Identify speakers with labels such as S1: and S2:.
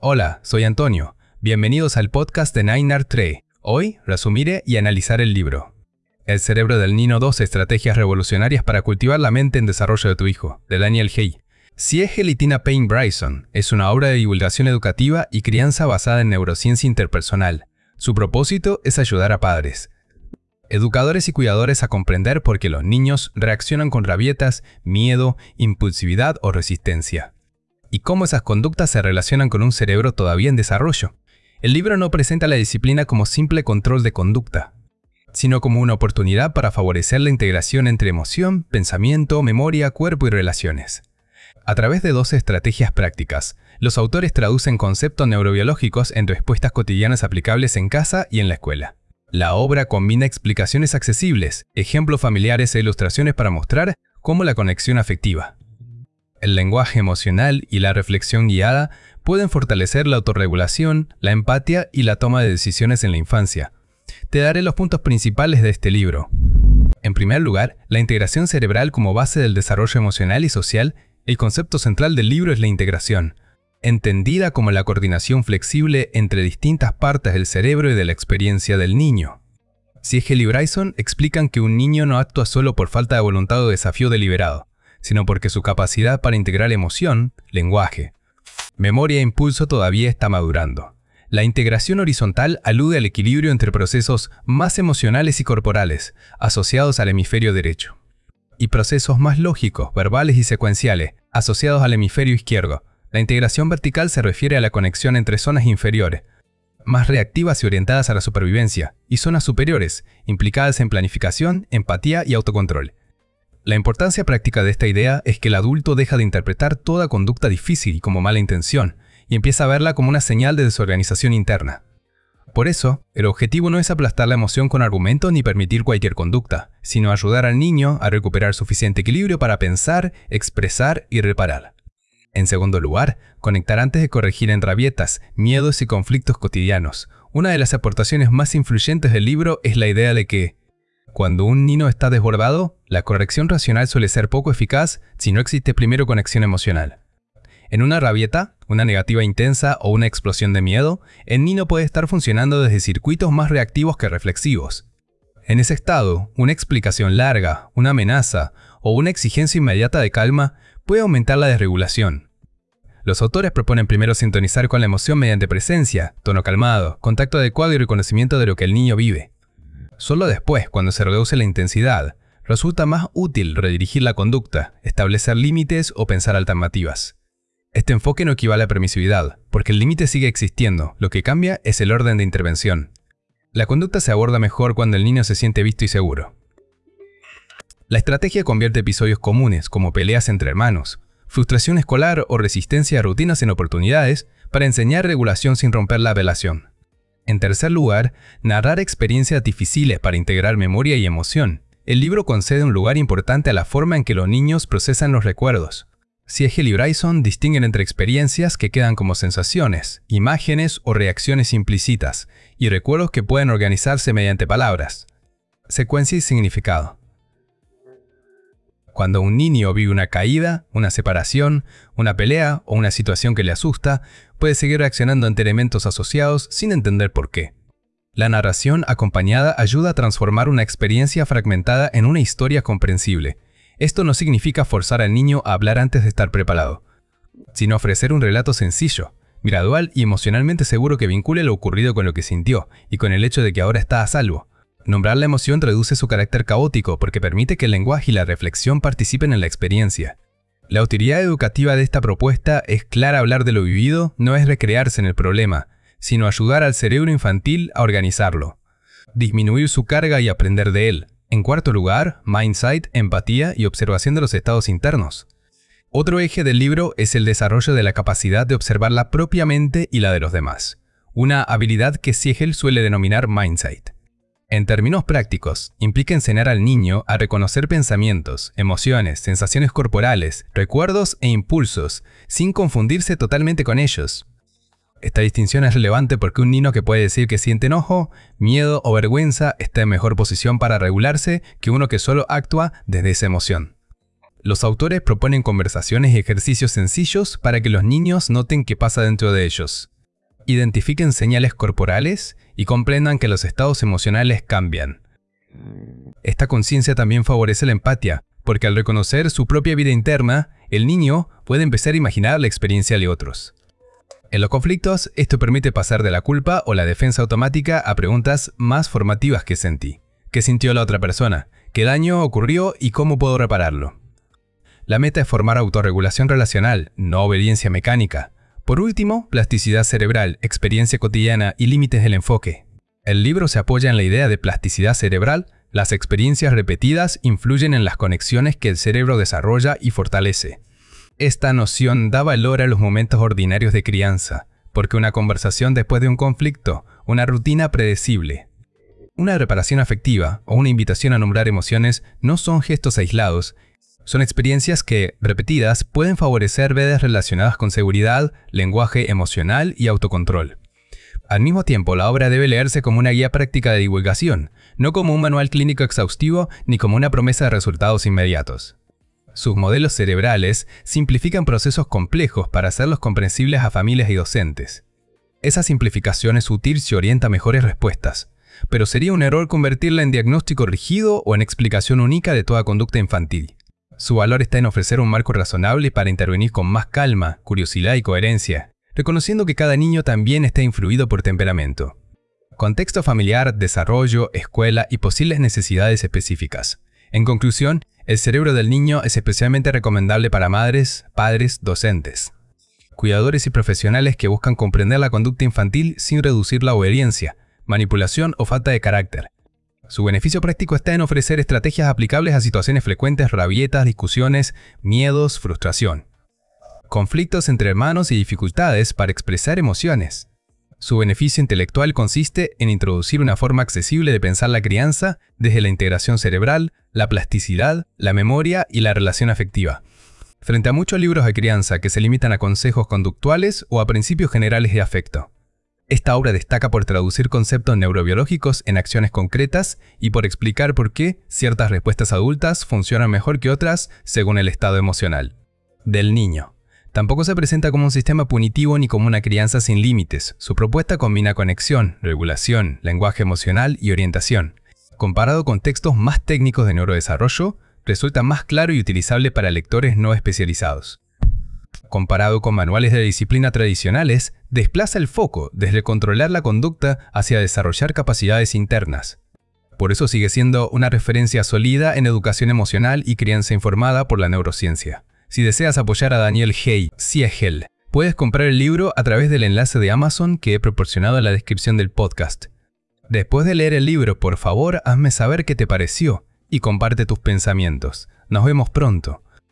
S1: Hola, soy Antonio. Bienvenidos al podcast de Nine Tree. Hoy resumiré y analizar el libro El cerebro del niño 2 estrategias revolucionarias para cultivar la mente en desarrollo de tu hijo, de Daniel Hay. Siegel y Tina Payne Bryson es una obra de divulgación educativa y crianza basada en neurociencia interpersonal. Su propósito es ayudar a padres, educadores y cuidadores a comprender por qué los niños reaccionan con rabietas, miedo, impulsividad o resistencia, y cómo esas conductas se relacionan con un cerebro todavía en desarrollo. El libro no presenta la disciplina como simple control de conducta, sino como una oportunidad para favorecer la integración entre emoción, pensamiento, memoria, cuerpo y relaciones. A través de 12 estrategias prácticas, los autores traducen conceptos neurobiológicos en respuestas cotidianas aplicables en casa y en la escuela. La obra combina explicaciones accesibles, ejemplos familiares e ilustraciones para mostrar cómo la conexión afectiva, el lenguaje emocional y la reflexión guiada pueden fortalecer la autorregulación, la empatía y la toma de decisiones en la infancia. Te daré los puntos principales de este libro. En primer lugar, la integración cerebral como base del desarrollo emocional y social. El concepto central del libro es la integración, entendida como la coordinación flexible entre distintas partes del cerebro y de la experiencia del niño. Siegel y Bryson explican que un niño no actúa solo por falta de voluntad o desafío deliberado, sino porque su capacidad para integrar emoción, lenguaje, memoria e impulso todavía está madurando. La integración horizontal alude al equilibrio entre procesos más emocionales y corporales, asociados al hemisferio derecho, y procesos más lógicos, verbales y secuenciales, asociados al hemisferio izquierdo. La integración vertical se refiere a la conexión entre zonas inferiores, más reactivas y orientadas a la supervivencia, y zonas superiores, implicadas en planificación, empatía y autocontrol. La importancia práctica de esta idea es que el adulto deja de interpretar toda conducta difícil como mala intención y empieza a verla como una señal de desorganización interna. Por eso, el objetivo no es aplastar la emoción con argumentos ni permitir cualquier conducta, sino ayudar al niño a recuperar suficiente equilibrio para pensar, expresar y reparar. En segundo lugar, conectar antes de corregir en rabietas, miedos y conflictos cotidianos. Una de las aportaciones más influyentes del libro es la idea de que, cuando un niño está desbordado, la corrección racional suele ser poco eficaz si no existe primero conexión emocional. En una rabieta, una negativa intensa o una explosión de miedo, el niño puede estar funcionando desde circuitos más reactivos que reflexivos. En ese estado, una explicación larga, una amenaza o una exigencia inmediata de calma puede aumentar la desregulación. Los autores proponen primero sintonizar con la emoción mediante presencia, tono calmado, contacto adecuado y reconocimiento de lo que el niño vive. Solo después, cuando se reduce la intensidad, resulta más útil redirigir la conducta, establecer límites o pensar alternativas. Este enfoque no equivale a permisividad, porque el límite sigue existiendo, lo que cambia es el orden de intervención. La conducta se aborda mejor cuando el niño se siente visto y seguro. La estrategia convierte episodios comunes, como peleas entre hermanos, frustración escolar o resistencia a rutinas en oportunidades, para enseñar regulación sin romper la relación. En tercer lugar, narrar experiencias difíciles para integrar memoria y emoción. El libro concede un lugar importante a la forma en que los niños procesan los recuerdos. Siegel y Bryson distinguen entre experiencias que quedan como sensaciones, imágenes o reacciones implícitas, y recuerdos que pueden organizarse mediante palabras, secuencia y significado. Cuando un niño vive una caída, una separación, una pelea o una situación que le asusta, puede seguir reaccionando ante elementos asociados sin entender por qué. La narración acompañada ayuda a transformar una experiencia fragmentada en una historia comprensible. Esto no significa forzar al niño a hablar antes de estar preparado, sino ofrecer un relato sencillo, gradual y emocionalmente seguro que vincule lo ocurrido con lo que sintió y con el hecho de que ahora está a salvo. Nombrar la emoción reduce su carácter caótico porque permite que el lenguaje y la reflexión participen en la experiencia. La utilidad educativa de esta propuesta es clara. Hablar de lo vivido no es recrearse en el problema, sino ayudar al cerebro infantil a organizarlo, disminuir su carga y aprender de él. En cuarto lugar, mindsight, empatía y observación de los estados internos. Otro eje del libro es el desarrollo de la capacidad de observar la propia mente y la de los demás, una habilidad que Siegel suele denominar mindsight. En términos prácticos, implica enseñar al niño a reconocer pensamientos, emociones, sensaciones corporales, recuerdos e impulsos, sin confundirse totalmente con ellos. Esta distinción es relevante porque un niño que puede decir que siente enojo, miedo o vergüenza está en mejor posición para regularse que uno que solo actúa desde esa emoción. Los autores proponen conversaciones y ejercicios sencillos para que los niños noten qué pasa dentro de ellos. Identifiquen señales corporales y comprendan que los estados emocionales cambian. Esta conciencia también favorece la empatía, porque al reconocer su propia vida interna, el niño puede empezar a imaginar la experiencia de otros. En los conflictos, esto permite pasar de la culpa o la defensa automática a preguntas más formativas que sentí. ¿Qué sintió la otra persona? ¿Qué daño ocurrió y cómo puedo repararlo? La meta es formar autorregulación relacional, no obediencia mecánica. Por último, plasticidad cerebral, experiencia cotidiana y límites del enfoque. El libro se apoya en la idea de plasticidad cerebral. Las experiencias repetidas influyen en las conexiones que el cerebro desarrolla y fortalece. Esta noción da valor a los momentos ordinarios de crianza, porque una conversación después de un conflicto, una rutina predecible, una reparación afectiva o una invitación a nombrar emociones no son gestos aislados, son experiencias que, repetidas, pueden favorecer redes relacionadas con seguridad, lenguaje emocional y autocontrol. Al mismo tiempo, la obra debe leerse como una guía práctica de divulgación, no como un manual clínico exhaustivo ni como una promesa de resultados inmediatos. Sus modelos cerebrales simplifican procesos complejos para hacerlos comprensibles a familias y docentes. Esa simplificación es útil si orienta mejores respuestas, pero sería un error convertirla en diagnóstico rígido o en explicación única de toda conducta infantil. Su valor está en ofrecer un marco razonable para intervenir con más calma, curiosidad y coherencia, reconociendo que cada niño también está influido por temperamento. Contexto familiar, desarrollo, escuela y posibles necesidades específicas. En conclusión, el cerebro del niño es especialmente recomendable para madres, padres, docentes, cuidadores y profesionales que buscan comprender la conducta infantil sin reducir la obediencia, manipulación o falta de carácter. Su beneficio práctico está en ofrecer estrategias aplicables a situaciones frecuentes, rabietas, discusiones, miedos, frustración, conflictos entre hermanos y dificultades para expresar emociones. Su beneficio intelectual consiste en introducir una forma accesible de pensar la crianza desde la integración cerebral, la plasticidad, la memoria y la relación afectiva. Frente a muchos libros de crianza que se limitan a consejos conductuales o a principios generales de afecto. Esta obra destaca por traducir conceptos neurobiológicos en acciones concretas y por explicar por qué ciertas respuestas adultas funcionan mejor que otras según el estado emocional del niño. Tampoco se presenta como un sistema punitivo ni como una crianza sin límites. Su propuesta combina conexión, regulación, lenguaje emocional y orientación. Comparado con textos más técnicos de neurodesarrollo, resulta más claro y utilizable para lectores no especializados. Comparado con manuales de disciplina tradicionales, desplaza el foco desde controlar la conducta hacia desarrollar capacidades internas. Por eso sigue siendo una referencia sólida en educación emocional y crianza informada por la neurociencia. Si deseas apoyar a Daniel Hey Siegel, puedes comprar el libro a través del enlace de Amazon que he proporcionado en la descripción del podcast. Después de leer el libro, por favor, hazme saber qué te pareció y comparte tus pensamientos. Nos vemos pronto.